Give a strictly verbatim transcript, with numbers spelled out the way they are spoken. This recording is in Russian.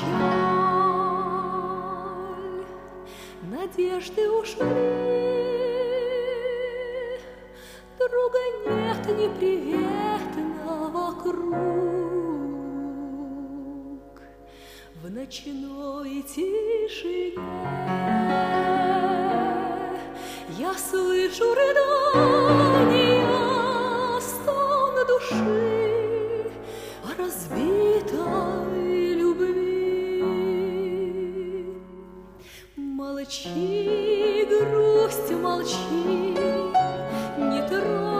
печаль, надежды ушли, друга нет неприветно вокруг. В ночной тишине я слышу рыдания, стон души о разбитой любви. Молчи, грусть, молчи, не трогай